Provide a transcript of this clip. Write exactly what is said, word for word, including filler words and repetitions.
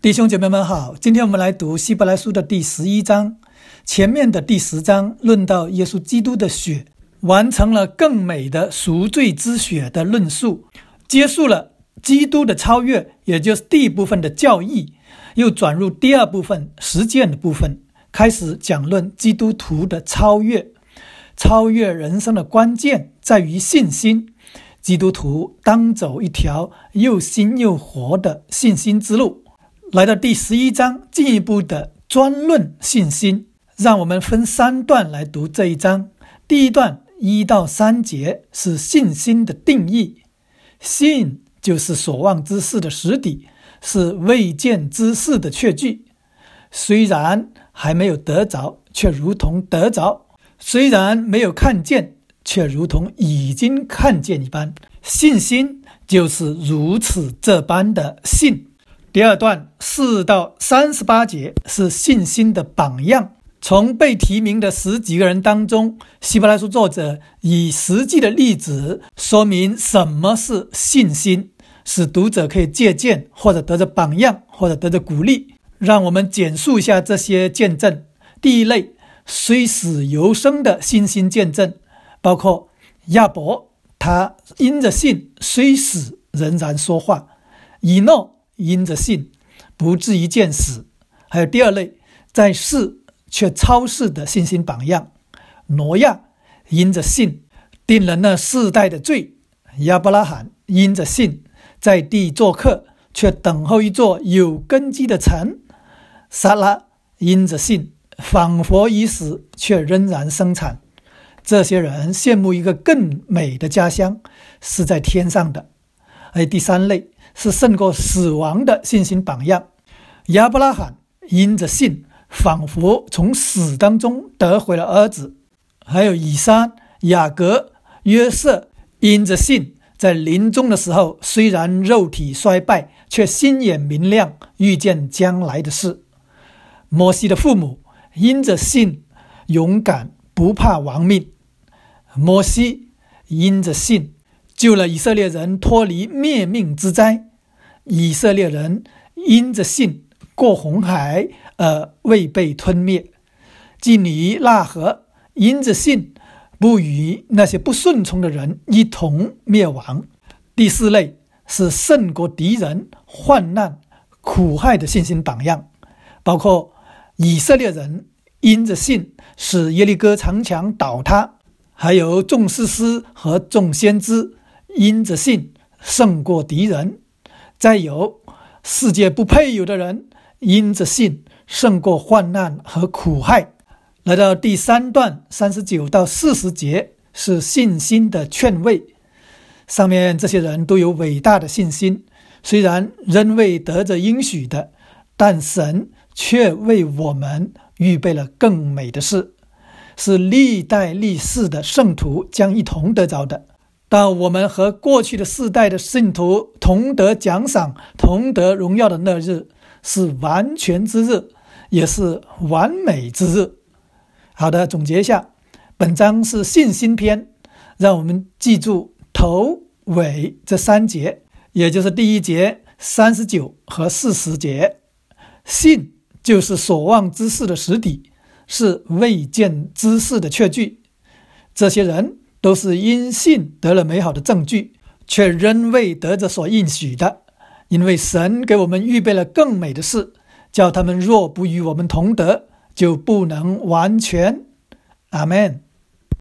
弟兄姐妹们好，今天我们来读希伯来书的第十一章。前面的第十章论到耶稣基督的血完成了更美的赎罪之血的论述，结束了基督的超越，也就是第一部分的教义，又转入第二部分实践的部分，开始讲论基督徒的超越。超越人生的关键在于信心，基督徒当走一条又新又活的信心之路。来到第十一章，进一步的专论信心，让我们分三段来读这一章。第一段一到三节是信心的定义，信就是所望之事的实底，是未见之事的确据。虽然还没有得着，却如同得着；虽然没有看见，却如同已经看见一般。信心就是如此这般的信。第二段四到三十八节是信心的榜样。从被提名的十几个人当中，希伯来书作者以实际的例子说明什么是信心，使读者可以借鉴，或者得着榜样，或者得着鼓励。让我们简述一下这些见证。第一类，虽死犹生的信心见证，包括亚伯，他因着信虽死仍然说话；以诺因着信不至于见死。还有第二类，在世却超世的信心榜样，挪亚因着信定了那世代的罪；亚伯拉罕因着信在地做客，却等候一座有根基的城；撒拉因着信仿佛已死，却仍然生产。这些人羡慕一个更美的家乡，是在天上的。而第三类是胜过死亡的信心榜样，亚伯拉罕因着信仿佛从死当中得回了儿子；还有以撒、雅各、约瑟因着信在临终的时候，虽然肉体衰败，却心眼明亮，预见将来的事；摩西的父母因着信勇敢，不怕亡命；摩西因着信救了以色列人脱离灭命之灾；以色列人因着信过红海而未被吞灭；妓女喇合因着信不与那些不顺从的人一同灭亡。第四类是胜过敌人、患难、苦害的信心榜样，包括以色列人因着信使耶利哥城墙倒塌，还有众士师和众先知因着信胜过敌人，再有世界不配有的人因着信胜过患难和苦害。来到第三段三十九到四十节是信心的劝慰。上面这些人都有伟大的信心，虽然仍未得着应许的，但神却为我们预备了更美的事，是历代历世的圣徒将一同得着的。到我们和过去的世代的信徒同得奖赏、同得荣耀的那日，是完全之日，也是完美之日。好的，总结一下，本章是信心篇，让我们记住头尾这三节，也就是第一节、三十九和四十节。信就是所望之事的实底，是未见之事的确据。这些人都是因信得了美好的证据，却仍未得着所应许的，因为神给我们预备了更美的事，叫他们若不与我们同得，就不能完全。阿们。